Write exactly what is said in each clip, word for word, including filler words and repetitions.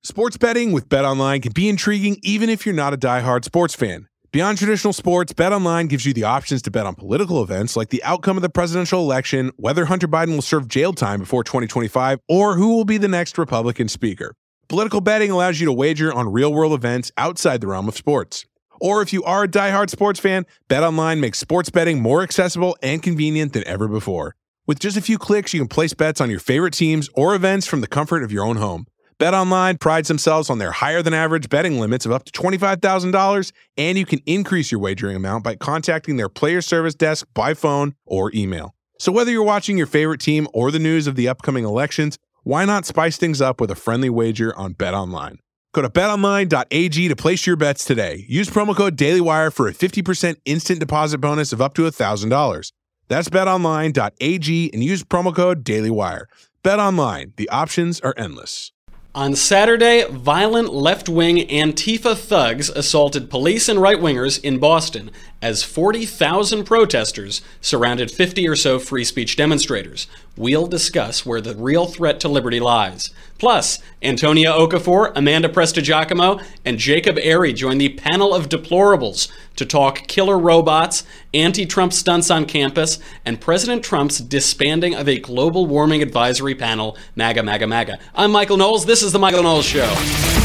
Sports betting with BetOnline can be intriguing even if you're not a diehard sports fan. Beyond traditional sports, BetOnline gives you the options to bet on political events like the outcome of the presidential election, whether Hunter Biden will serve jail time before twenty twenty-five, or who will be the next Republican speaker. Political betting allows you to wager on real-world events outside the realm of sports. Or if you are a diehard sports fan, BetOnline makes sports betting more accessible and convenient than ever before. With just a few clicks, you can place bets on your favorite teams or events from the comfort of your own home. BetOnline prides themselves on their higher-than-average betting limits of up to twenty-five thousand dollars, and you can increase your wagering amount by contacting their player service desk by phone or email. So whether you're watching your favorite team or the news of the upcoming elections, why not spice things up with a friendly wager on BetOnline? Go to bet online dot a g to place your bets today. Use promo code DailyWire for a fifty percent instant deposit bonus of up to one thousand dollars. That's bet online dot a g and use promo code DailyWire. BetOnline, the options are endless. On Saturday, violent left-wing Antifa thugs assaulted police and right-wingers in Boston as forty thousand protesters surrounded fifty or so free speech demonstrators. We'll discuss where the real threat to liberty lies. Plus, Antonia Okafor, Amanda Prestigiacomo, and Jacob Airy join the panel of deplorables to talk killer robots, anti-Trump stunts on campus, and President Trump's disbanding of a global warming advisory panel, MAGA, MAGA, MAGA. I'm Michael Knowles. This is The Michael Knowles Show.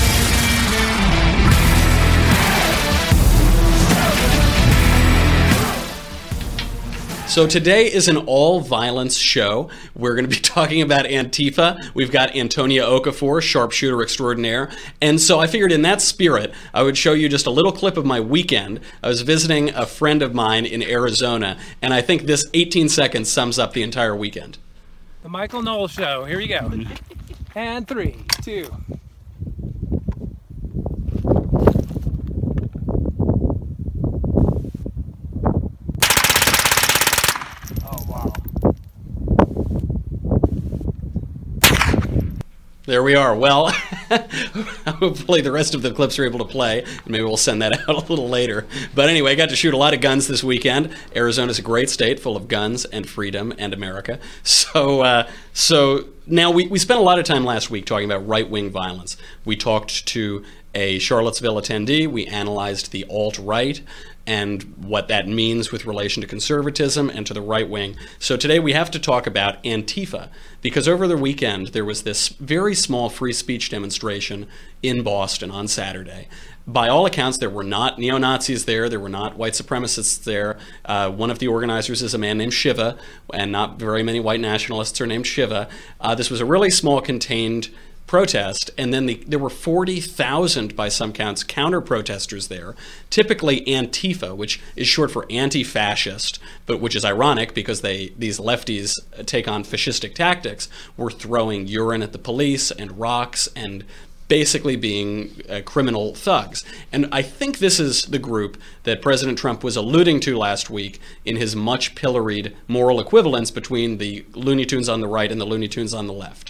So today is an all-violence show. We're going to be talking about Antifa. We've got Antonia Okafor, sharpshooter extraordinaire. And so I figured in that spirit, I would show you just a little clip of my weekend. I was visiting a friend of mine in Arizona, and I think this eighteen seconds sums up the entire weekend. The Michael Knowles Show. Here we go. And three, two. There we are. Well, hopefully the rest of the clips are able to play, and maybe we'll send that out a little later. But anyway, I got to shoot a lot of guns this weekend. Arizona's a great state full of guns and freedom and America. So uh, so now we, we spent a lot of time last week talking about right-wing violence. We talked to a Charlottesville attendee. We analyzed the alt-right and what that means with relation to conservatism and to the right wing. So today we have to talk about Antifa, because over the weekend there was this very small free speech demonstration in Boston on Saturday. By all accounts, there were not neo-Nazis there, there were not white supremacists there. Uh, one of the organizers is a man named Shiva, and not very many white nationalists are named Shiva. Uh, this was a really small, contained protest, and then the, there were forty thousand, by some counts, counter-protesters there, typically Antifa, which is short for anti-fascist, but which is ironic because they these lefties take on fascistic tactics, were throwing urine at the police and rocks and basically being uh, criminal thugs. And I think this is the group that President Trump was alluding to last week in his much pilloried moral equivalence between the Looney Tunes on the right and the Looney Tunes on the left.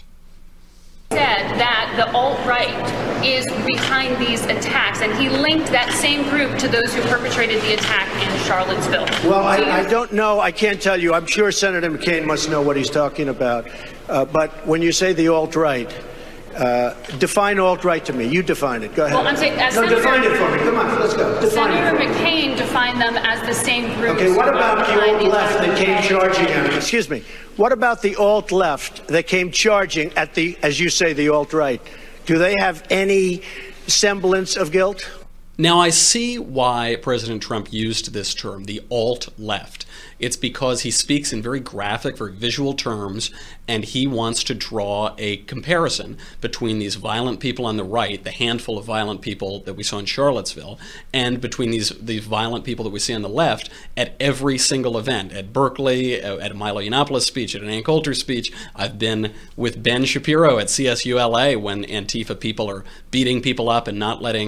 Said that the alt-right is behind these attacks, and he linked that same group to those who perpetrated the attack in Charlottesville. Well, I, I don't know. I can't tell you. I'm sure Senator McCain must know what he's talking about. Uh, but when you say the alt-right, uh, define alt-right to me. You define it. Go ahead. Well, I'm saying, as no, Senator, define it for me. Come on, let's go. Define Senator it for McCain me. defined them as the same group. Okay, what about the alt-left that came charging at him? Excuse me. What about the alt-left that came charging at the, as you say, the alt-right? Do they have any semblance of guilt? Now, I see why President Trump used this term, the alt-left. It's because he speaks in very graphic, very visual terms, and he wants to draw a comparison between these violent people on the right, the handful of violent people that we saw in Charlottesville, and between these, these violent people that we see on the left at every single event, at Berkeley, at a Milo Yiannopoulos speech, at an Ann Coulter speech. I've been with Ben Shapiro at C S U L A when Antifa people are beating people up and not letting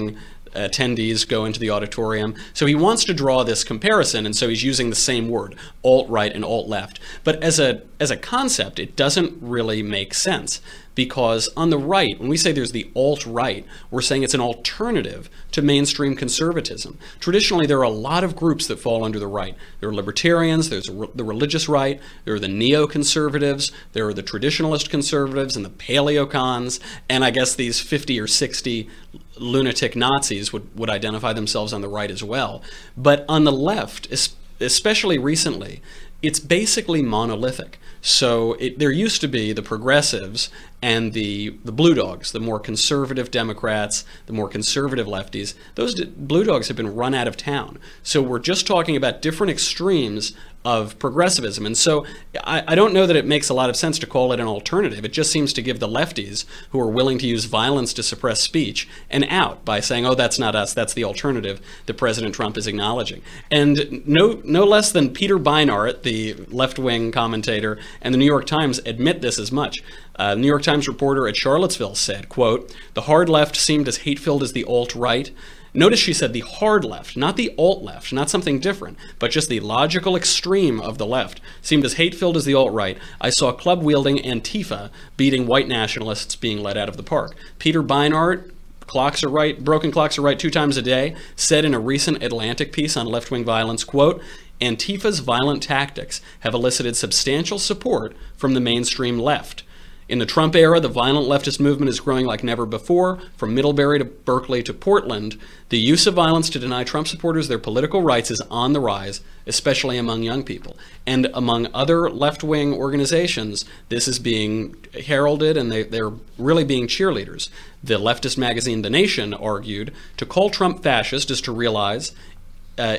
attendees go into the auditorium. So he wants to draw this comparison, and so he's using the same word, alt-right and alt-left. But as a as a concept, it doesn't really make sense, because on the right, when we say there's the alt-right, we're saying it's an alternative to mainstream conservatism. Traditionally, there are a lot of groups that fall under the right. There are libertarians, there's the religious right, there are the neoconservatives, there are the traditionalist conservatives and the paleocons, and I guess these fifty or sixty lunatic Nazis would, would identify themselves on the right as well. But on the left, especially recently, it's basically monolithic. So it, there used to be the progressives and the the blue dogs, the more conservative Democrats, the more conservative lefties. Those d- blue dogs have been run out of town. So we're just talking about different extremes of progressivism. And so I, I don't know that it makes a lot of sense to call it an alternative. It just seems to give the lefties, who are willing to use violence to suppress speech, an out by saying, oh, that's not us, that's the alternative that President Trump is acknowledging. And no no less than Peter Beinart, the left-wing commentator, and the New York Times admit this as much. Uh, New York Times reporter at Charlottesville said, quote, "The hard left seemed as hate-filled as the alt-right." Notice she said the hard left, not the alt-left, not something different, but just the logical extreme of the left, seemed as hate-filled as the alt-right. I saw club-wielding Antifa beating white nationalists being let out of the park. Peter Beinart, clocks are right, broken clocks are right two times a day, said in a recent Atlantic piece on left-wing violence, quote, "Antifa's violent tactics have elicited substantial support from the mainstream left. In the Trump era, the violent leftist movement is growing like never before. From Middlebury to Berkeley to Portland, the use of violence to deny Trump supporters their political rights is on the rise, especially among young people." And among other left-wing organizations, this is being heralded, and they, they're really being cheerleaders. The leftist magazine The Nation argued, to call Trump fascist is to realize Uh,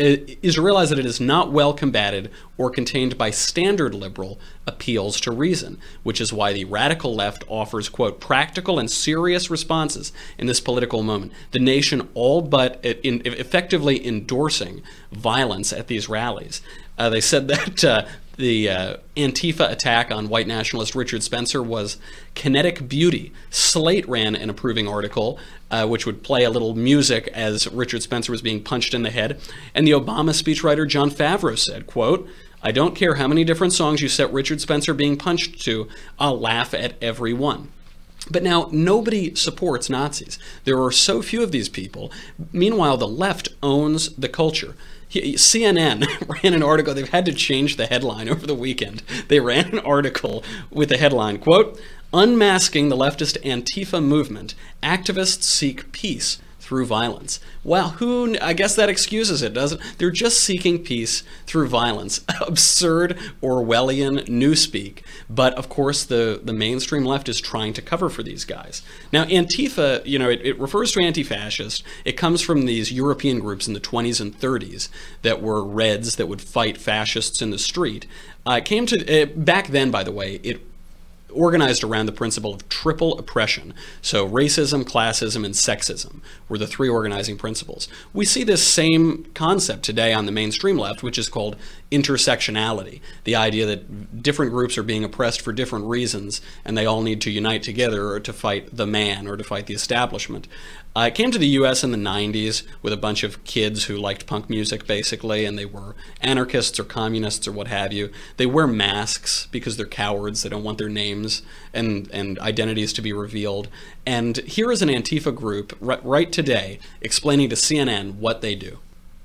is to realize that it is not well combated or contained by standard liberal appeals to reason, which is why the radical left offers, quote, practical and serious responses in this political moment. The Nation all but in, effectively endorsing violence at these rallies. Uh, they said that uh, the uh, Antifa attack on white nationalist Richard Spencer was kinetic beauty. Slate ran an approving article, uh, which would play a little music as Richard Spencer was being punched in the head. And the Obama speechwriter Jon Favreau said, quote, "I don't care how many different songs you set Richard Spencer being punched to, I'll laugh at every one." But now, nobody supports Nazis. There are so few of these people. Meanwhile, the left owns the culture. C N N ran an article. They've had to change the headline over the weekend. They ran an article with the headline, quote, "Unmasking the leftist Antifa movement, activists seek peace through violence." Well, who, I guess that excuses it, doesn't it? They're just seeking peace through violence. Absurd Orwellian newspeak. But of course, the, the mainstream left is trying to cover for these guys. Now, Antifa, you know, it, it refers to anti-fascist. It comes from these European groups in the twenties and thirties that were Reds that would fight fascists in the street. Uh, it came to, uh, back then, by the way, it organized around the principle of triple oppression. So racism, classism, and sexism were the three organizing principles. We see this same concept today on the mainstream left, which is called intersectionality, the idea that different groups are being oppressed for different reasons, and they all need to unite together to fight the man or to fight the establishment. Uh, it came to the U S in the nineties with a bunch of kids who liked punk music, basically, and they were anarchists or communists or what have you. They wear masks because they're cowards. They don't want their names and, and identities to be revealed. And here is an Antifa group right, right today explaining to C N N what they do.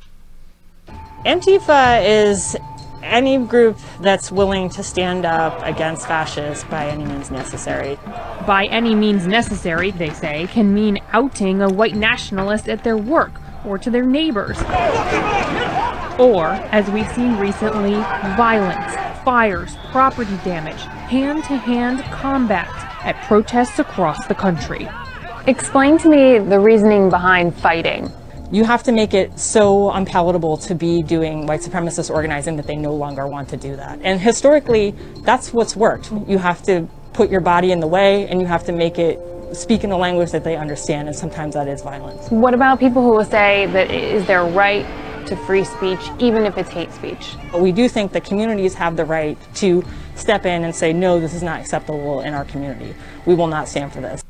Antifa is any group that's willing to stand up against fascists by any means necessary. By any means necessary, they say, can mean outing a white nationalist at their work or to their neighbors. Or, as we've seen recently, violence, fires, property damage, hand-to-hand combat at protests across the country. Explain to me the reasoning behind fighting. You have to make it so unpalatable to be doing white supremacist organizing that they no longer want to do that. And historically, that's what's worked. You have to put your body in the way, and you have to make it speak in a language that they understand, and sometimes that is violence. What about people who will say that it is their right to free speech, even if it's hate speech? But we do think that communities have the right to step in and say, no, this is not acceptable in our community. We will not stand for this.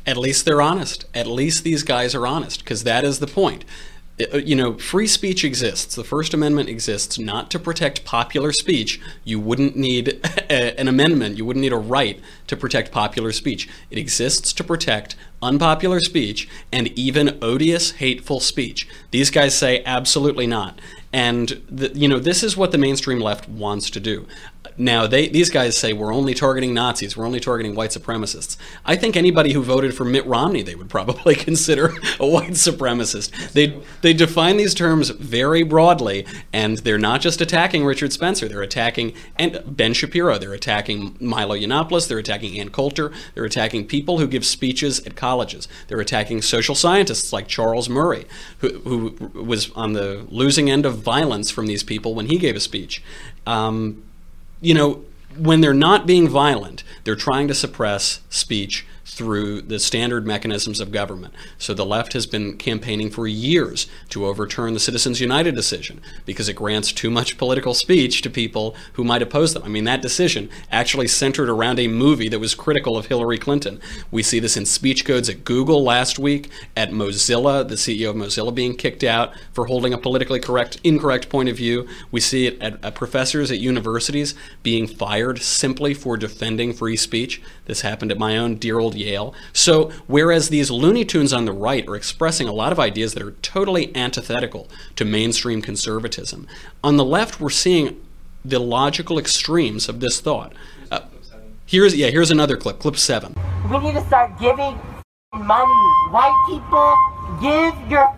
At least they're honest. At least these guys are honest, because that is the point. You know, free speech exists. The First Amendment exists not to protect popular speech. You wouldn't need a, an amendment. You wouldn't need a right to protect popular speech. It exists to protect unpopular speech and even odious, hateful speech. These guys say absolutely not. And, the, you know, this is what the mainstream left wants to do. Now, they, these guys say we're only targeting Nazis, we're only targeting white supremacists. I think anybody who voted for Mitt Romney, they would probably consider a white supremacist. They, they define these terms very broadly, and they're not just attacking Richard Spencer, they're attacking and Ben Shapiro, they're attacking Milo Yiannopoulos, they're attacking Ann Coulter, they're attacking people who give speeches at colleges, they're attacking social scientists like Charles Murray, who, who was on the losing end of violence from these people when he gave a speech. Um, You know, when they're not being violent, they're trying to suppress speech through the standard mechanisms of government. So the left has been campaigning for years to overturn the Citizens United decision because it grants too much political speech to people who might oppose them. I mean, that decision actually centered around a movie that was critical of Hillary Clinton. We see this in speech codes at Google last week, at Mozilla, the C E O of Mozilla being kicked out for holding a politically correct, incorrect point of view. We see it at, at professors at universities being fired simply for defending free speech. This happened at my own dear old Yale. So whereas these Looney Tunes on the right are expressing a lot of ideas that are totally antithetical to mainstream conservatism, on the left we're seeing the logical extremes of this thought. Uh, here's yeah, here's another clip, clip seven. We need to start giving money. White people, give your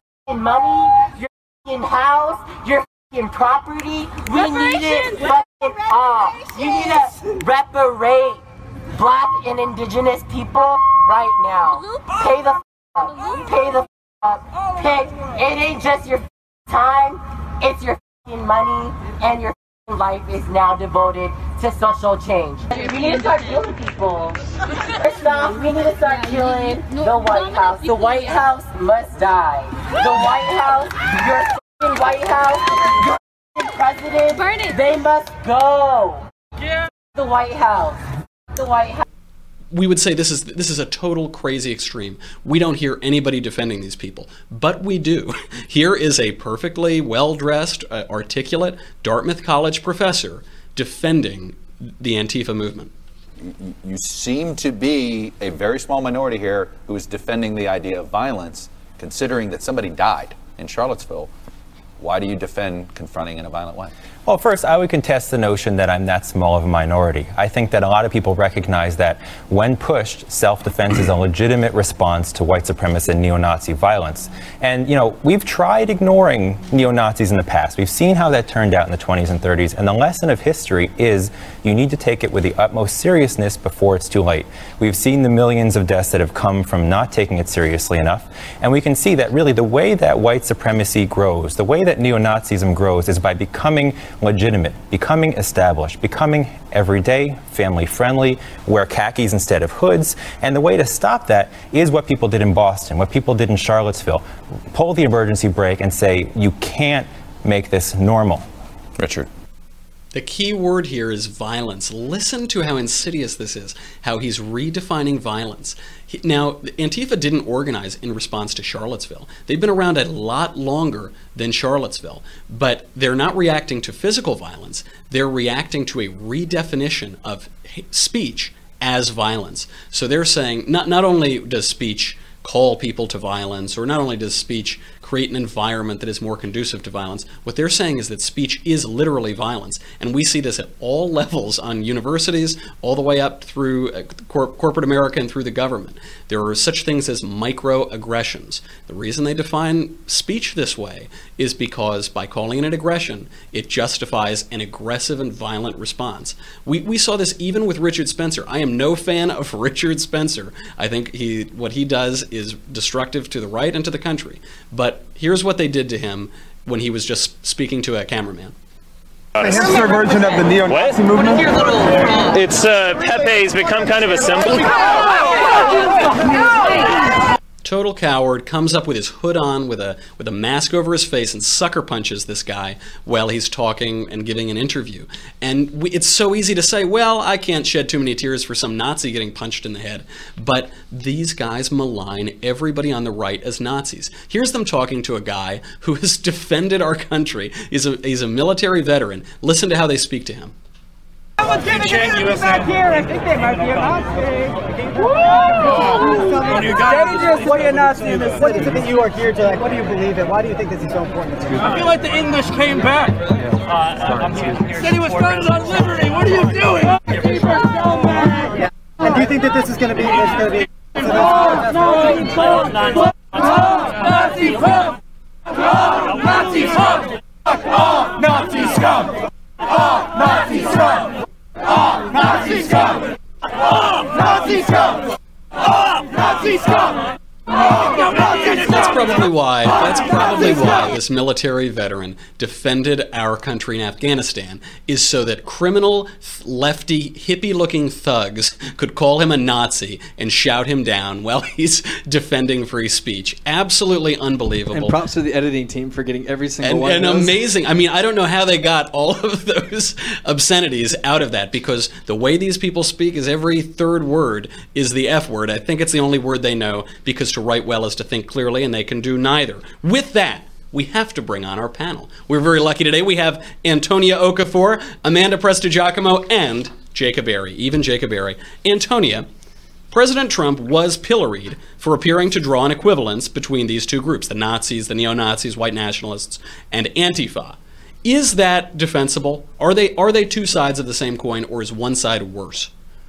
money, your house, your property. We need it fucking all. You need to reparate Black and indigenous people right now. Pay the f up. Pay the f up. Pay. It ain't just your time, it's your f***ing money, and your f***ing life is now devoted to social change. We need to start killing people. First off, we need to start killing the White House. The White House must die. The White House, your f***ing White House, your f***ing president, they must go. The White House. The White House. We would say this is this is a total crazy extreme. We don't hear anybody defending these people, but we do. Here is a perfectly well-dressed, uh, articulate Dartmouth College professor defending the Antifa movement. You, you seem to be a very small minority here who is defending the idea of violence, considering that somebody died in Charlottesville. Why do you defend confronting in a violent way? Well, first, I would contest the notion that I'm that small of a minority. I think that a lot of people recognize that when pushed, self-defense is a legitimate response to white supremacist and neo-Nazi violence. And, you know, we've tried ignoring neo-Nazis in the past. We've seen how that turned out in the twenties and thirties. And the lesson of history is you need to take it with the utmost seriousness before it's too late. We've seen the millions of deaths that have come from not taking it seriously enough. And we can see that really the way that white supremacy grows, the way that neo-Nazism grows is by becoming legitimate, becoming established, becoming everyday, family-friendly, wear khakis instead of hoods. And the way to stop that is what people did in Boston, what people did in Charlottesville. Pull the emergency brake and say, you can't make this normal. Richard. The key word here is violence. Listen to how insidious this is, how he's redefining violence. He, now, Antifa didn't organize in response to Charlottesville. They've been around a lot longer than Charlottesville, but they're not reacting to physical violence. They're reacting to a redefinition of speech as violence. So they're saying not, not only does speech call people to violence, or not only does speech create an environment that is more conducive to violence, what they're saying is that speech is literally violence. And we see this at all levels on universities, all the way up through uh, cor corporate America and through the government. There are such things as microaggressions. The reason they define speech this way is because by calling it an aggression, it justifies an aggressive and violent response. We, we saw this even with Richard Spencer. I am no fan of Richard Spencer. I think he what he does is destructive to the right and to the country. But here's what they did to him when he was just speaking to a cameraman. A hipster version of the neo-Nazi movement? It's uh, Pepe's become kind of a symbol. total coward, comes up with his hood on with a with a mask over his face and sucker punches this guy while he's talking and giving an interview. And we, it's so easy to say, well, I can't shed too many tears for some Nazi getting punched in the head. But these guys malign everybody on the right as Nazis. Here's them talking to a guy who has defended our country. He's a, he's a military veteran. Listen to how they speak to him. Someone's gonna get you back here. I think they might be a Nazi. Woo! What are you Nazi? What is it that you are here to, like, what do you believe in? Why do you think this is so important to you? I feel like the English came back. Uh, I'm here. Said he was founded on liberty. What are you doing? Yeah. And do you think that this is going to be, it's going to be, so Nazi Trump! Nazi Trump! Nazi scum! Oh, Nazi scum! Oh, Nazi scum! Oh, Nazi scum! Oh, Nazi scum! Oh, Nazi scum! That's probably why. That's probably why this military veteran defended our country in Afghanistan, is so that criminal, lefty, hippie-looking thugs could call him a Nazi and shout him down while he's defending free speech. Absolutely unbelievable. And props to the editing team for getting every single and, one. And of those. amazing. I mean, I don't know how they got all of those obscenities out of that, because the way these people speak is every third word is the F word. I think it's the only word they know, because to write well is to think clearly, and they can do neither. With that, we have to bring on our panel. We're very lucky today. We have Antonia Okafor, Amanda Prestigiacomo, and Jacob Airy, even Jacob Airy. Antonia, President Trump was pilloried for appearing to draw an equivalence between these two groups, the Nazis, the neo-Nazis, white nationalists, and Antifa. Is that defensible? Are they, are they two sides of the same coin, or is one side worse?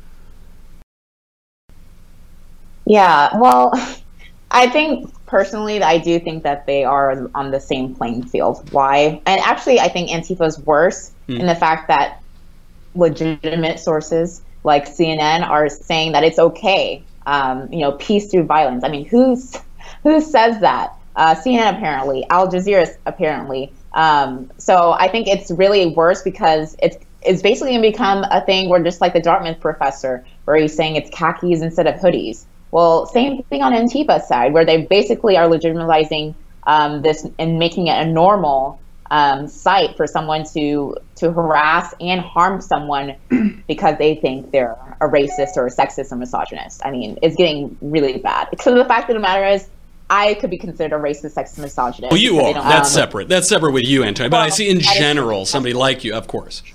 Yeah, well, I think personally, I do think that they are on the same playing field. Why? And actually, I think Antifa's worse mm. in the fact that legitimate sources like C N N are saying that it's okay, um, you know, peace through violence. I mean, who's who says that? Uh, C N N apparently, Al Jazeera apparently. Um, so I think it's really worse because it's it's basically going to become a thing where, just like the Dartmouth professor, where he's saying it's khakis instead of hoodies. Well, same thing on Antifa's side, where they basically are legitimizing um, this and making it a normal um, site for someone to to harass and harm someone because they think they're a racist or a sexist or misogynist. I mean, it's getting really bad. Because the fact of the matter is, I could be considered a racist, sexist, misogynist. Well, you are. That's um, separate. That's separate with you, Antonia. But well, I see in general somebody like you, of course.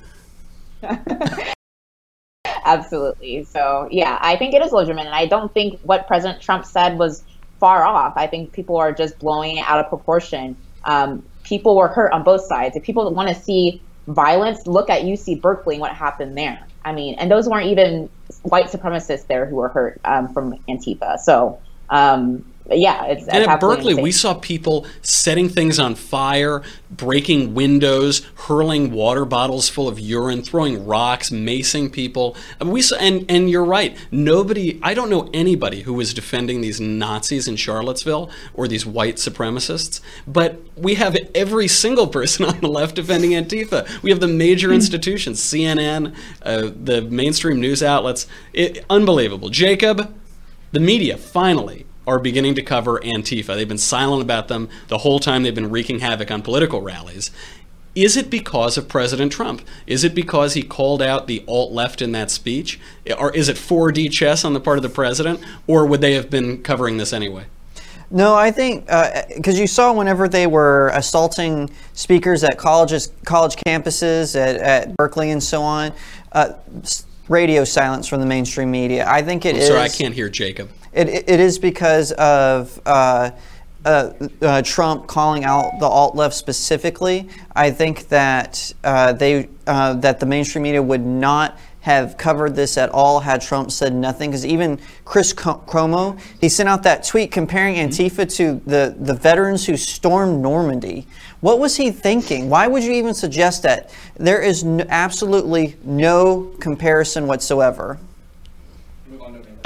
Absolutely. So, yeah, I think it is legitimate. And I don't think what President Trump said was far off. I think people are just blowing it out of proportion. Um, people were hurt on both sides. If people want to see violence, look at U C Berkeley and what happened there. I mean, and those weren't even white supremacists there who were hurt um, from Antifa. So, um, yeah, it's and at Berkeley, insane. We saw people setting things on fire, breaking windows, hurling water bottles full of urine, throwing rocks, macing people. And we saw, and and you're right. Nobody, I don't know anybody who was defending these Nazis in Charlottesville or these white supremacists. But we have every single person on the left defending Antifa. We have the major institutions, C N N, uh, the mainstream news outlets. It, unbelievable. Jacob, the media finally are beginning to cover Antifa. They've been silent about them the whole time they've been wreaking havoc on political rallies. Is it because of President Trump? Is it because he called out the alt-left in that speech? Or is it four D chess on the part of the president? Or would they have been covering this anyway? No, I think, because uh, you saw whenever they were assaulting speakers at colleges, college campuses, at, at Berkeley and so on, uh, radio silence from the mainstream media. I think it I'm is... sorry, I can't hear Jacob. It, it is because of uh, uh, uh, Trump calling out the alt-left specifically. I think that uh, they uh, that the mainstream media would not have covered this at all had Trump said nothing. Because even Chris Cuomo, he sent out that tweet comparing Antifa to the, the veterans who stormed Normandy. What was he thinking? Why would you even suggest that? There is no, absolutely no comparison whatsoever.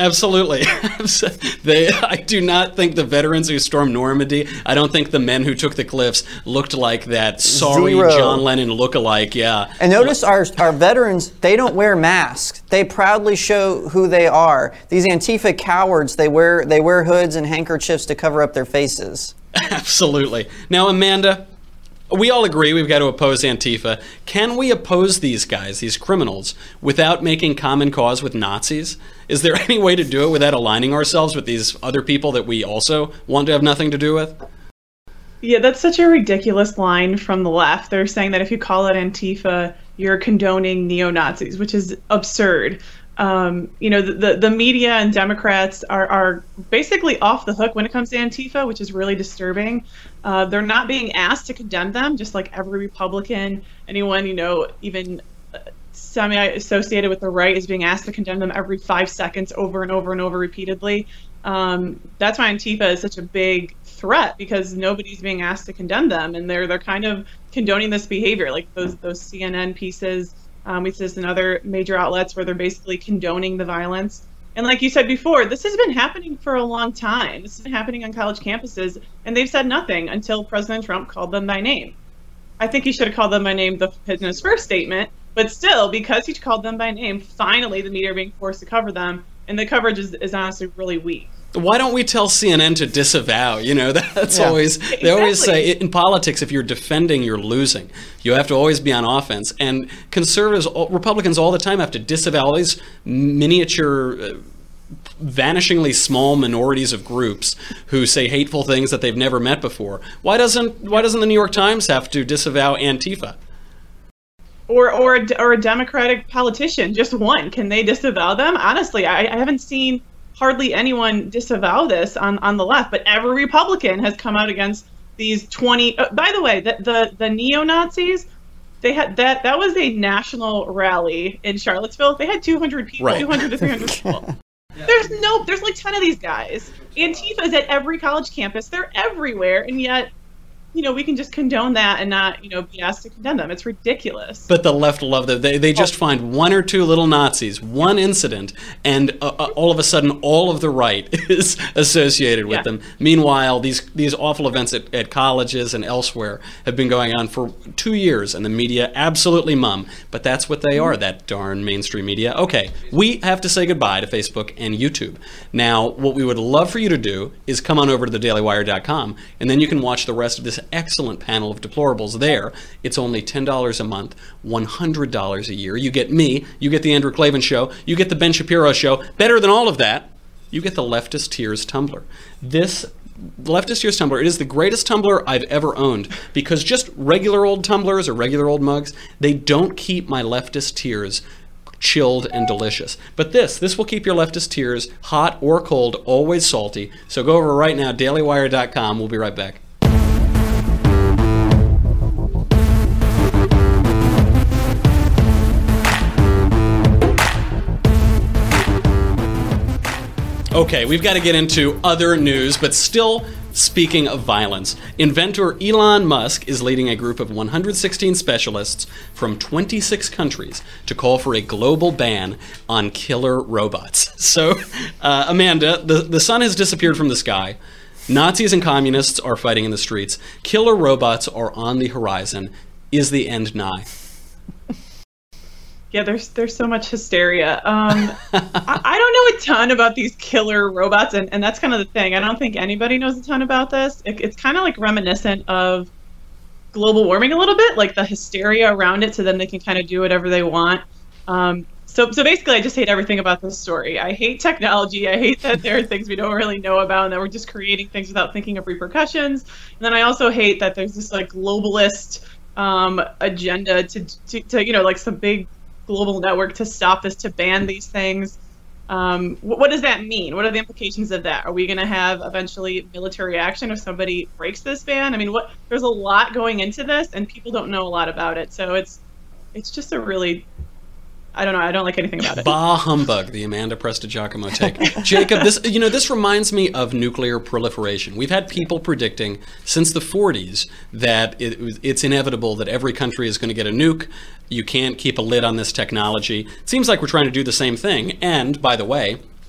Absolutely. they, I do not think the veterans who stormed Normandy, I don't think the men who took the cliffs looked like that sorry Zero. John Lennon look-alike, yeah. And notice our, our veterans, they don't wear masks. They proudly show who they are. These Antifa cowards, they wear, they wear hoods and handkerchiefs to cover up their faces. Absolutely. Now, Amanda, we all agree we've got to oppose Antifa. Can we oppose these guys, these criminals, without making common cause with Nazis? Is there any way to do it without aligning ourselves with these other people that we also want to have nothing to do with? Yeah, that's such a ridiculous line from the left. They're saying that if you call it Antifa, you're condoning neo-Nazis, which is absurd. Um, you know, the, the, the media and Democrats are, are basically off the hook when it comes to Antifa, which is really disturbing. Uh, they're not being asked to condemn them, just like every Republican, anyone, you know, even semi-associated with the right is being asked to condemn them every five seconds over and over and over repeatedly. Um, that's why Antifa is such a big threat, because nobody's being asked to condemn them, and they're they're kind of condoning this behavior, like those those C N N pieces. Um, we see this in other major outlets where they're basically condoning the violence. And like you said before, this has been happening for a long time. This has been happening on college campuses, and they've said nothing until President Trump called them by name. I think he should have called them by name the, in his first statement, but still, because he called them by name, finally the media are being forced to cover them, and the coverage is, is honestly really weak. Why don't we tell C N N to disavow? You know, that's Yeah. always, they Exactly. always say in politics, if you're defending, you're losing. You have to always be on offense. And conservatives, Republicans all the time have to disavow all these miniature, uh, vanishingly small minorities of groups who say hateful things that they've never met before. Why doesn't, why doesn't the New York Times have to disavow Antifa? Or, or, a, or a Democratic politician, just one. Can they disavow them? Honestly, I, I haven't seen hardly anyone disavow this on, on the left, but every Republican has come out against these twenty. Uh, by the way, the, the, the neo-Nazis, they had that, that was a national rally in Charlottesville. They had two hundred people, Right. two hundred to three hundred people. There's no, there's like ten of these guys. Antifa is at every college campus. They're everywhere, and yet, you know, we can just condone that and not, you know, be asked to condemn them. It's ridiculous. But the left love that. They, they just find one or two little Nazis, one incident, and uh, uh, all of a sudden all of the right is associated with Yeah. them. Meanwhile, these these awful events at, at colleges and elsewhere have been going on for two years, and the media absolutely mum. But that's what they are, that darn mainstream media. Okay, we have to say goodbye to Facebook and YouTube. Now, what we would love for you to do is come on over to the daily wire dot com, and then you can watch the rest of this excellent panel of deplorables there. It's only ten dollars a month, one hundred dollars a year. You get me, you get the Andrew Klavan Show, you get the Ben Shapiro Show. Better than all of that, you get the Leftist Tears Tumblr. This Leftist Tears Tumblr, it is the greatest Tumblr I've ever owned, because just regular old Tumblrs or regular old mugs, they don't keep my leftist tears chilled and delicious. But this, this will keep your leftist tears hot or cold, always salty. So go over right now, daily wire dot com. We'll be right back. Okay, we've got to get into other news, but still speaking of violence. Inventor Elon Musk is leading a group of one hundred sixteen specialists from twenty-six countries to call for a global ban on killer robots. So, uh, Amanda, the, the sun has disappeared from the sky. Nazis and communists are fighting in the streets. Killer robots are on the horizon. Is the end nigh? Yeah, there's there's so much hysteria. Um, I, I don't know a ton about these killer robots, and, and that's kind of the thing. I don't think anybody knows a ton about this. It, it's kind of like reminiscent of global warming a little bit, like the hysteria around it, so then they can kind of do whatever they want. Um, so, so basically, I just hate everything about this story. I hate technology. I hate that there are things we don't really know about, and that we're just creating things without thinking of repercussions. And then I also hate that there's this like globalist um, agenda to, to, to, you know, like some big global network to stop this, to ban these things. Um, what, what does that mean? What are the implications of that? Are we going to have eventually military action if somebody breaks this ban? I mean, what? There's a lot going into this, and people don't know a lot about it. So it's it's just a really, I don't know. I don't like anything about it. Bah humbug, the Amanda Prestigiacomo take. Jacob, this you know this reminds me of nuclear proliferation. We've had people predicting since the forties that it, it's inevitable that every country is going to get a nuke. You can't keep a lid on this technology. It seems like we're trying to do the same thing. And by the way,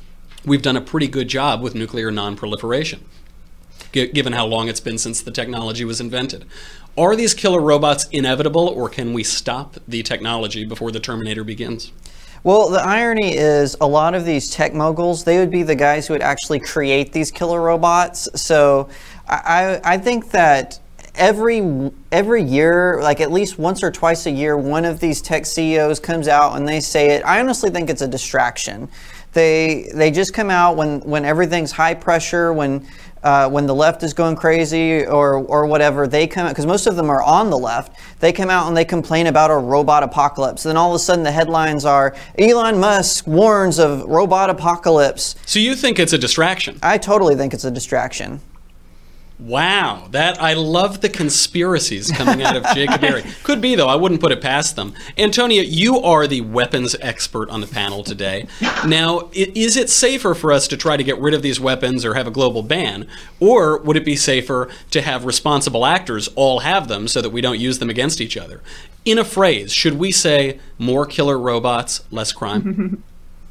we've done a pretty good job with nuclear non-proliferation, g- given how long it's been since the technology was invented. Are these killer robots inevitable, or can we stop the technology before the Terminator begins? Well, the irony is a lot of these tech moguls, they would be the guys who would actually create these killer robots. So I, I think that every every year, like at least once or twice a year, one of these tech C E Os comes out and they say it. I honestly think it's a distraction. They they just come out when, when everything's high pressure, when Uh, when the left is going crazy or or whatever, they come out, because most of them are on the left, they come out and they complain about a robot apocalypse. Then all of a sudden the headlines are, Elon Musk warns of robot apocalypse. So you think it's a distraction? I totally think it's a distraction. Wow, that I love the conspiracies coming out of Jacob Berry. Could be, though. I wouldn't put it past them. Antonia, you are the weapons expert on the panel today. Now, is it safer for us to try to get rid of these weapons or have a global ban? Or would it be safer to have responsible actors all have them so that we don't use them against each other? In a phrase, should we say more killer robots, less crime?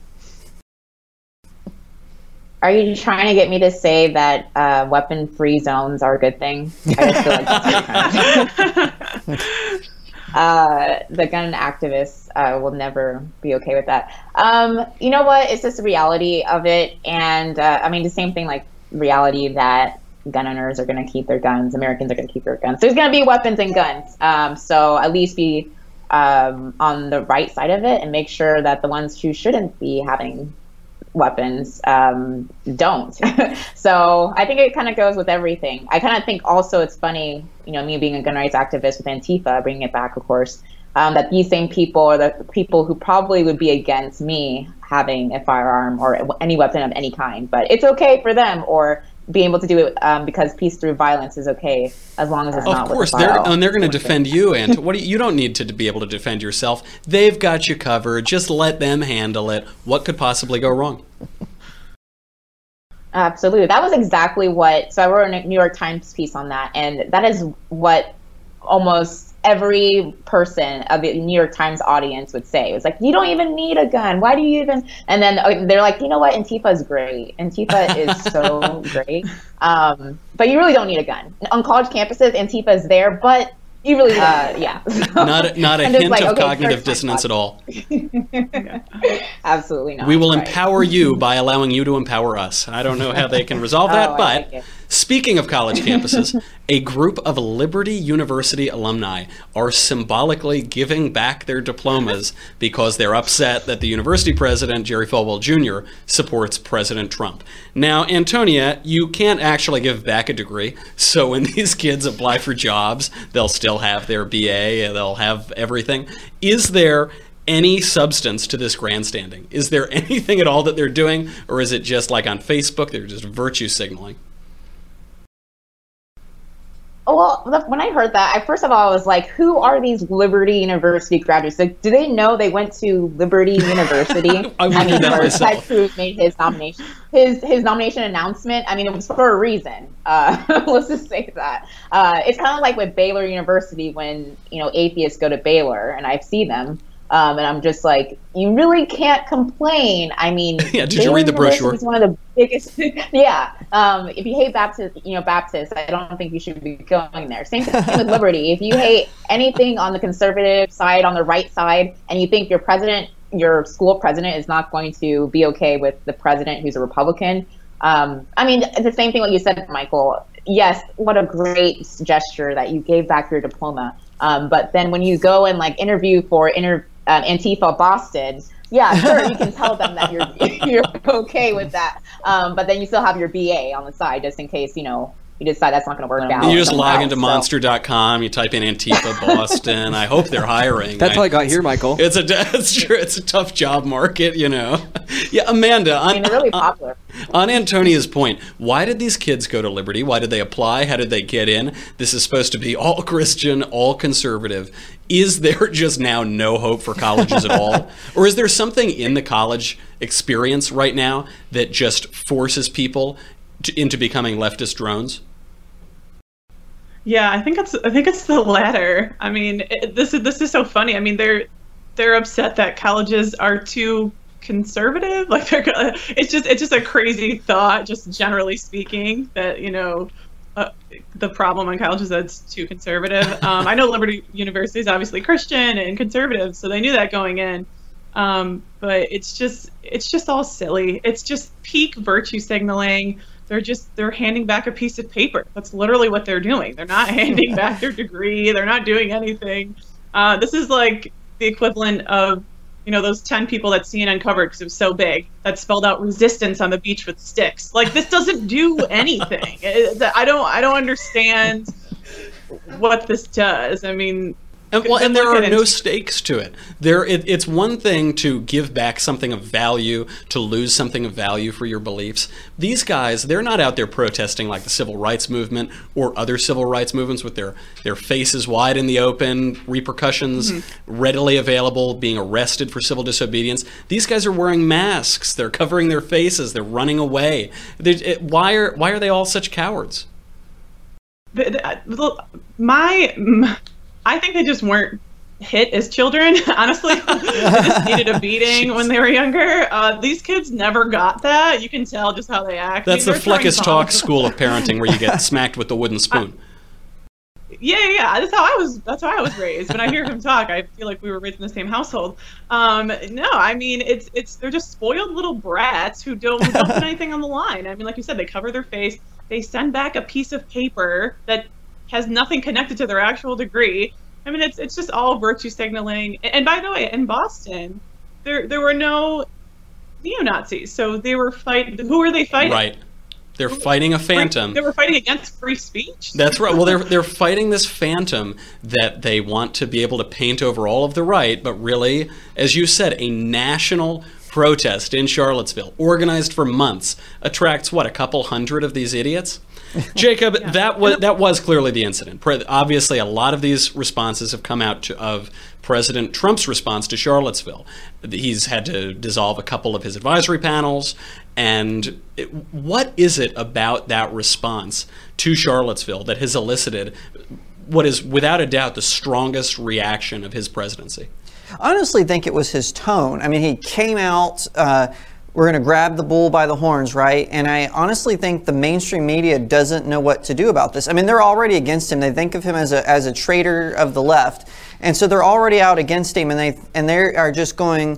Are you trying to get me to say that uh, weapon-free zones are a good thing? I just feel like that's uh, the gun activists uh, will never be okay with that. Um, you know what? It's just the reality of it. And uh, I mean, the same thing, like reality that gun owners are going to keep their guns. Americans are going to keep their guns. There's going to be weapons and guns. Um, so at least be um, on the right side of it and make sure that the ones who shouldn't be having weapons um, don't. So I think it kind of goes with everything. I kind of think also it's funny, you know, me being a gun rights activist with Antifa, bringing it back, of course, um, that these same people are the people who probably would be against me having a firearm or any weapon of any kind. But it's okay for them, or being able to do it um, because peace through violence is okay as long as it's of not. Of course, with a they're file. and they're going to defend you. And what do you, you don't need to be able to defend yourself. They've got you covered. Just let them handle it. What could possibly go wrong? Absolutely, that was exactly what. So I wrote a New York Times piece on that, and that is what almost every person of the New York Times audience would say. It was like, you don't even need a gun. Why do you even? And then uh, they're like, you know what? Antifa is great. Antifa is so great. Um, but you really don't need a gun. On college campuses, Antifa is there, but you really, uh, yeah. Not, not a And it's hint like, of okay, cognitive first dissonance at all. Absolutely not. We will Right. empower you by allowing you to empower us. I don't know how they can resolve that, Oh, I but like it. speaking of college campuses, a group of Liberty University alumni are symbolically giving back their diplomas because they're upset that the university president, Jerry Falwell Junior, supports President Trump. Now, Antonia, you can't actually give back a degree, so when these kids apply for jobs, they'll still have their B A, they'll have everything. Is there any substance to this grandstanding? Is there anything at all that they're doing, or is it just like on Facebook, they're just virtue signaling? Well, the- when I heard that, I first of all I was like, "Who are these Liberty University graduates? Like, do they know they went to Liberty University?" I wondered mean, that for myself. Ted Cruz made his nomination, his his nomination announcement. I mean, it was for a reason. Uh, let's just say that. Uh, it's kind of like with Baylor University when you know atheists go to Baylor, and I see them. Um, and I'm just like, you really can't complain. I mean, Yeah, did you read the brochure? It's one of the biggest. Yeah. Um, if you hate Baptist, you know, Baptists, I don't think you should be going there. Same thing with Liberty. If you hate anything on the conservative side, on the right side, and you think your president, your school president, is not going to be okay with the president who's a Republican, um, I mean, it's the same thing what you said, Michael. Yes, what a great gesture that you gave back your diploma. Um, but then when you go and like interview for inter um, Antifa Boston, yeah, sure, you can tell them that you're you're okay with that. Um, but then you still have your B A on the side just in case, you know, you decide that's not going to work out. You just somewhere log else, into so. monster dot com, you type in Antifa Boston. I hope they're hiring. That's how I got here, Michael. It's a it's true. It's a tough job market, you know. Yeah, Amanda. On, I mean, they're really popular. On Antonia's point, why did these kids go to Liberty? Why did they apply? How did they get in? This is supposed to be all Christian, all conservative. Is there just now no hope for colleges at all? Or is there something in the college experience right now that just forces people to, into becoming leftist drones? Yeah, I think it's I think it's the latter. I mean, it, this is this is so funny. I mean, they're they're upset that colleges are too conservative. Like they're gonna, it's just it's just a crazy thought, just generally speaking, that you know uh, the problem on college is that it's too conservative. Um, I know Liberty University is obviously Christian and conservative, so they knew that going in. Um, but it's just it's just all silly. It's just peak virtue signaling. They're just they're handing back a piece of paper. That's literally what they're doing. They're not handing back their degree. They're not doing anything. Uh, this is like the equivalent of, you know, those ten people that C N N covered because it was so big that spelled out resistance on the beach with sticks. Like, this doesn't do anything. It, I don't I don't understand what this does. I mean, And, well, and there are no stakes to it. There, it, it's one thing to give back something of value, to lose something of value for your beliefs. These guys, they're not out there protesting like the civil rights movement or other civil rights movements with their, their faces wide in the open, repercussions mm-hmm. readily available, being arrested for civil disobedience. These guys are wearing masks. They're covering their faces. They're running away. It, why are why are they all such cowards? The, the, my... I think they just weren't hit as children, honestly. They just needed a beating when they were younger. Uh, these kids never got that. You can tell just how they act. That's I mean, the Fleckus Talk school of parenting where you get smacked with the wooden spoon. I, yeah, yeah, yeah. That's how I was That's how I was raised. When I hear him talk, I feel like we were raised in the same household. Um, no, I mean, it's it's they're just spoiled little brats who don't, who don't put anything on the line. I mean, like you said, they cover their face. They send back a piece of paper that has nothing connected to their actual degree. I mean, it's it's just all virtue signaling. And, and by the way, in Boston, there there were no neo-Nazis, so they were fighting. Who were they fighting? Right, they're fighting a phantom. They were fighting against free speech. That's right. Well, they're they're fighting this phantom that they want to be able to paint over all of the right, but really, as you said, a national protest in Charlottesville, organized for months, attracts what, a couple hundred of these idiots? Jacob, yeah. that was that was clearly the incident. Pre- obviously, a lot of these responses have come out to, of President Trump's response to Charlottesville. He's had to dissolve a couple of his advisory panels. And it, what is it about that response to Charlottesville that has elicited what is, without a doubt, the strongest reaction of his presidency? I honestly think it was his tone. I mean, he came out... Uh, We're going to grab the bull by the horns, right? And I honestly think the mainstream media doesn't know what to do about this. I mean, they're already against him. They think of him as a as a traitor of the left, and so they're already out against him, and they and they are just going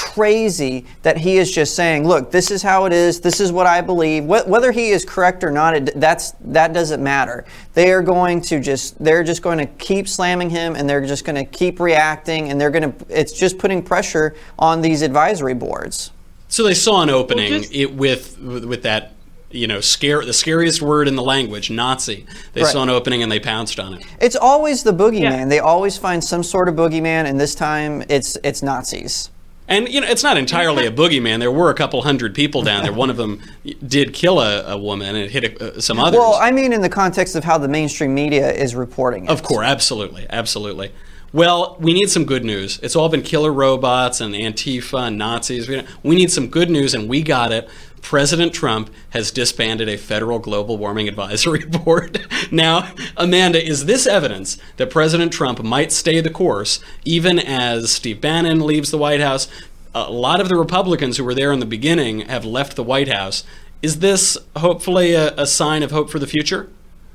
crazy that he is just saying, "Look, this is how it is. This is what I believe." Wh- whether he is correct or not, it, that's that doesn't matter. They are going to just they're just going to keep slamming him, and they're just going to keep reacting, and they're going to. It's just putting pressure on these advisory boards. So they saw an opening well, just, it, with with that, you know, scare the scariest word in the language, Nazi. They right. saw an opening and they pounced on it. It's always the boogeyman. Yeah. They always find some sort of boogeyman, and this time it's it's Nazis. And, you know, it's not entirely a boogeyman. There were a couple hundred people down there. One of them did kill a, a woman and hit a, uh, some others. Well, I mean in the context of how the mainstream media is reporting it. Of course, absolutely, absolutely. Well, we need some good news. It's all been killer robots and Antifa and Nazis. We need some good news, and we got it. President Trump has disbanded a federal global warming advisory board. Now, Amanda, is this evidence that President Trump might stay the course, even as Steve Bannon leaves the White House? A lot of the Republicans who were there in the beginning have left the White House. Is this hopefully a, a sign of hope for the future?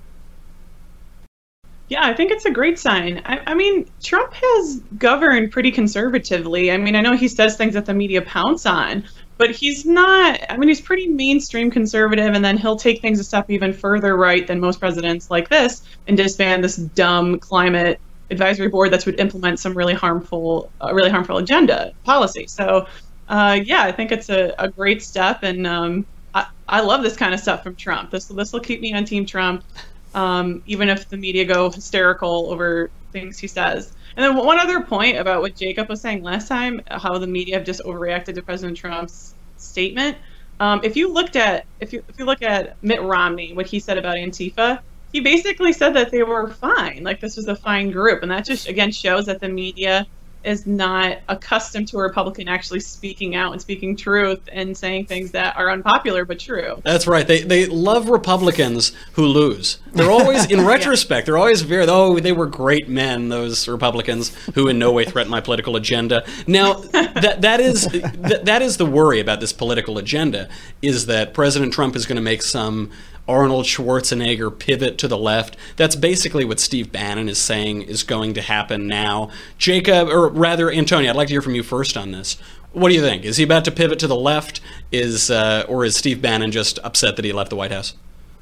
Yeah, I think it's a great sign. I, I mean, Trump has governed pretty conservatively. I mean, I know he says things that the media pounce on, but he's not, I mean, he's pretty mainstream conservative, and then he'll take things a step even further right than most presidents like this and disband this dumb climate advisory board that would implement some really harmful, uh, really harmful agenda policy. So, uh, yeah, I think it's a, a great step, and um, I, I love this kind of stuff from Trump. This this will keep me on Team Trump. Um, even if the media go hysterical over things he says. And then one other point about what Jacob was saying last time, how the media have just overreacted to President Trump's statement. Um, if you looked at, if you if you look at Mitt Romney, what he said about Antifa, he basically said that they were fine, like this was a fine group, and that just again shows that the media is not accustomed to a Republican actually speaking out and speaking truth and saying things that are unpopular but true. That's right. They they love Republicans who lose. They're always, in retrospect, they're always very, oh, they were great men, those Republicans who in no way threaten my political agenda. Now, that that is that, that is the worry about this political agenda, is that President Trump is going to make some Arnold Schwarzenegger pivot to the left. That's basically what Steve Bannon is saying is going to happen now. Jacob, or rather, Antonio, I'd like to hear from you first on this. What do you think? Is he about to pivot to the left? Is uh, or is Steve Bannon just upset that he left the White House?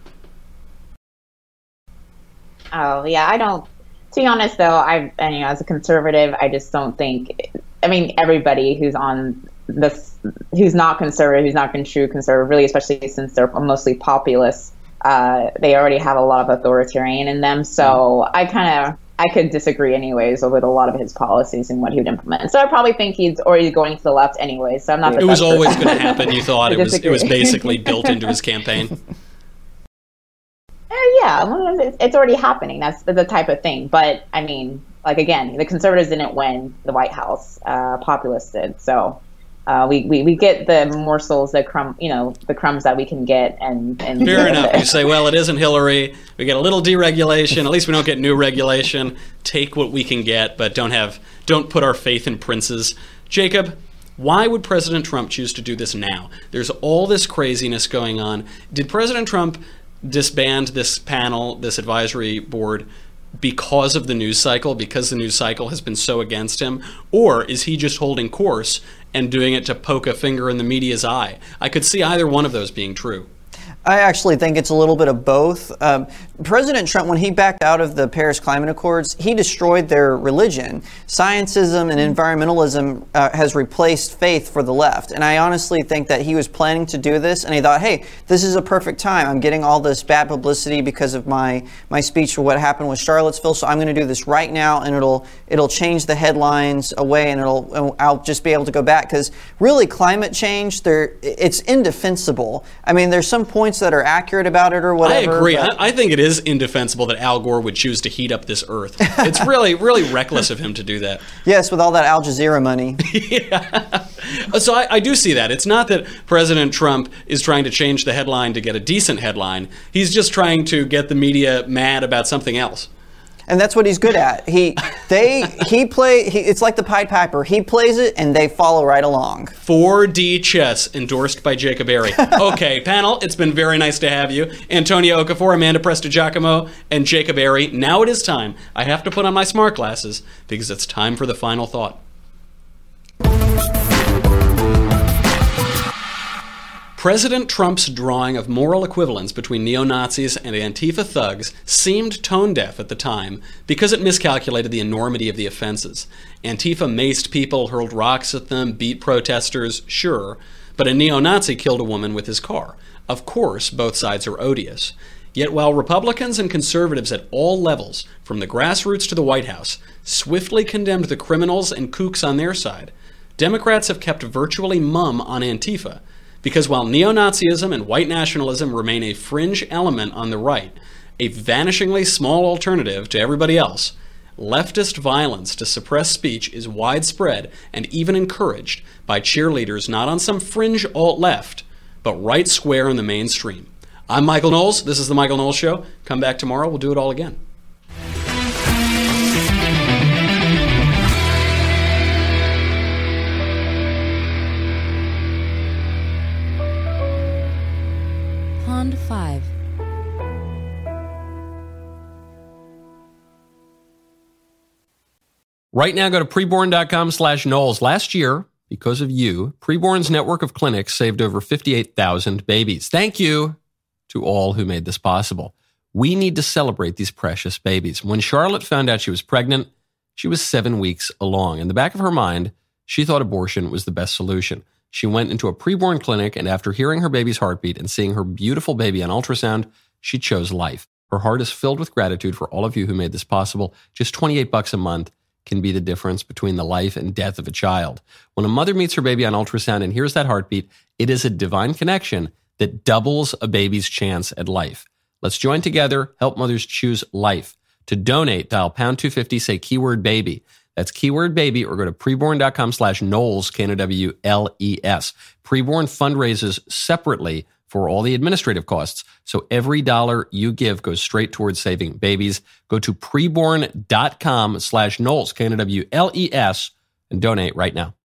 Oh, yeah, I don't. To be honest, though, I, you know, as a conservative, I just don't think. I mean, everybody who's on this, who's not conservative, who's not been true conservative, really, especially since they're mostly populist, uh, they already have a lot of authoritarian in them. So I kind of, I could disagree anyways with a lot of his policies and what he would implement. So I probably think he's already going to the left anyway. So I'm not. It was always going to happen. You thought it was it was basically built into his campaign. Uh, yeah, well, it's, it's already happening. That's the type of thing. But I mean, like again, the conservatives didn't win the White House. Uh, populists did. So. Uh, we, we, we get the morsels, the crumb, you know, the crumbs that we can get, and, and fair enough. You say, well, it isn't Hillary. We get a little deregulation. At least we don't get new regulation. Take what we can get, but don't have don't put our faith in princes. Jacob, why would President Trump choose to do this now? There's all this craziness going on. Did President Trump disband this panel, this advisory board, because of the news cycle, because the news cycle has been so against him? Or is he just holding course and doing it to poke a finger in the media's eye? I could see either one of those being true. I actually think it's a little bit of both. Um, President Trump, when he backed out of the Paris Climate Accords, he destroyed their religion. Scientism and environmentalism uh, has replaced faith for the left. And I honestly think that he was planning to do this, and he thought, hey, this is a perfect time. I'm getting all this bad publicity because of my, my speech for what happened with Charlottesville, so I'm going to do this right now, and it'll it'll change the headlines away, and it'll I'll just be able to go back. Because really, climate change, there it's indefensible. I mean, there's some points that are accurate about it or whatever. I agree. I, I think it is indefensible that Al Gore would choose to heat up this earth. It's really, really reckless of him to do that. Yes, with all that Al Jazeera money. Yeah. So I, I do see that. It's not that President Trump is trying to change the headline to get a decent headline. He's just trying to get the media mad about something else. And that's what he's good at. He, they, he play. He, it's like the Pied Piper. He plays it, and they follow right along. four D chess, endorsed by Jacob Airy. Okay, panel, it's been very nice to have you. Antonio Okafor, Amanda Prestigiacomo, and Jacob Airy. Now it is time. I have to put on my smart glasses because it's time for the final thought. President Trump's drawing of moral equivalence between neo-Nazis and Antifa thugs seemed tone-deaf at the time because it miscalculated the enormity of the offenses. Antifa maced people, hurled rocks at them, beat protesters, sure, but a neo-Nazi killed a woman with his car. Of course, both sides are odious. Yet while Republicans and conservatives at all levels, from the grassroots to the White House, swiftly condemned the criminals and kooks on their side, Democrats have kept virtually mum on Antifa. Because while neo-Nazism and white nationalism remain a fringe element on the right, a vanishingly small alternative to everybody else, leftist violence to suppress speech is widespread and even encouraged by cheerleaders not on some fringe alt-left, but right square in the mainstream. I'm Michael Knowles. This is The Michael Knowles Show. Come back tomorrow. We'll do it all again. Five. Right now, go to preborn.com slash Knowles. Last year, because of you, Preborn's network of clinics saved over fifty-eight thousand babies. Thank you to all who made this possible. We need to celebrate these precious babies. When Charlotte found out she was pregnant, she was seven weeks along. In the back of her mind, she thought abortion was the best solution. She went into a preborn clinic, and after hearing her baby's heartbeat and seeing her beautiful baby on ultrasound, she chose life. Her heart is filled with gratitude for all of you who made this possible. Just twenty-eight bucks a month can be the difference between the life and death of a child. When a mother meets her baby on ultrasound and hears that heartbeat, it is a divine connection that doubles a baby's chance at life. Let's join together, help mothers choose life. To donate, dial pound two fifty, say keyword baby. That's keyword baby, or go to preborn.com slash Knowles, K N O W L E S. Preborn fundraises separately for all the administrative costs. So every dollar you give goes straight towards saving babies. Go to preborn.com slash Knowles, K N O W L E S, and donate right now.